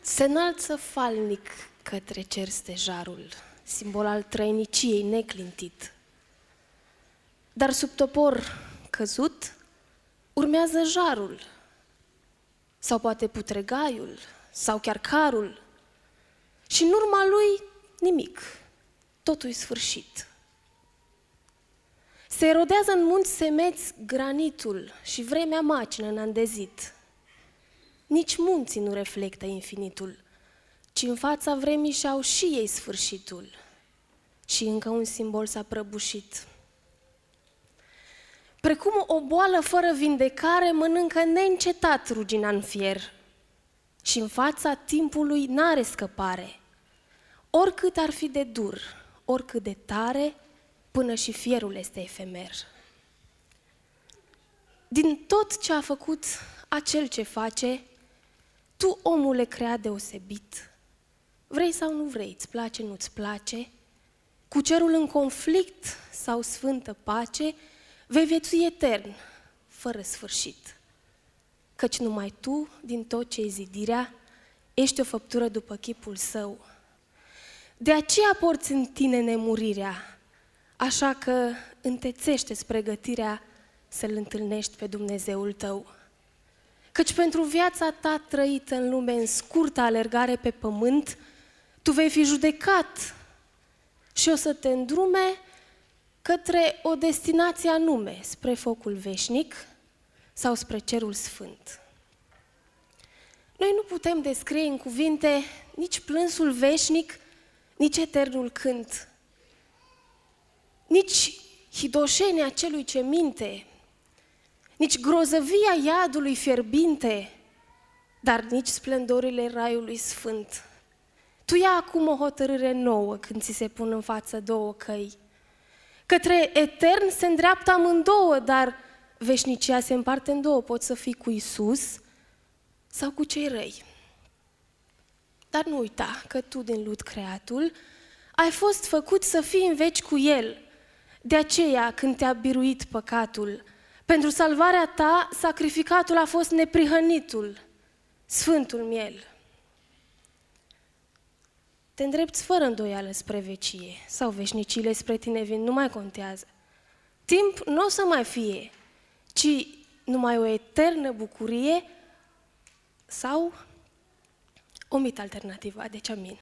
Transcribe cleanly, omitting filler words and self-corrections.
Se înalță falnic către cer stejarul, simbol al trăiniciei neclintit. Dar sub topor căzut urmează jarul, sau poate putregaiul, sau chiar carul. Și în urma lui nimic, totul-i sfârșit. Se erodează în munți semeți granitul și vremea macină n-a îndezit. Nici munții nu reflectă infinitul, ci în fața vremii și-au și ei sfârșitul. Și încă un simbol s-a prăbușit. Precum o boală fără vindecare mănâncă neîncetat rugina în fier și în fața timpului n-are scăpare. Oricât ar fi de dur, oricât de tare, până și fierul este efemer. Din tot ce a făcut acel ce face, tu, omule creat deosebit, vrei sau nu vrei, îți place, nu-ți place, cu cerul în conflict sau sfântă pace, vei viețui etern, fără sfârșit. Căci numai tu, din tot ce-i zidirea, ești o făptură după chipul său. De aceea porți în tine nemurirea, așa că întețește-ți pregătirea să-L întâlnești pe Dumnezeul tău. Căci pentru viața ta trăită în lume, în scurtă alergare pe pământ, tu vei fi judecat și o să te îndrume către o destinație anume, spre focul veșnic sau spre cerul sfânt. Noi nu putem descrie în cuvinte nici plânsul veșnic, nici eternul cânt, nici hidoșenia celui ce minte, nici grozăvia iadului fierbinte, dar nici splendorile raiului sfânt. Tu ia acum o hotărâre nouă când ți se pun în față două căi. Către etern se îndreaptă amândouă, dar veșnicia se împarte în două. Poți să fii cu Iisus sau cu cei răi. Dar nu uita că tu, din lut creatul, ai fost făcut să fii în veci cu El. De aceea, când te-a biruit păcatul, pentru salvarea ta, sacrificatul a fost neprihănitul, Sfântul Miel. Te îndrepți fără îndoială spre vecie sau veșnicile spre tine vin, nu mai contează. Timp nu o să mai fie, ci numai o eternă bucurie sau omit alternativa, deci amin.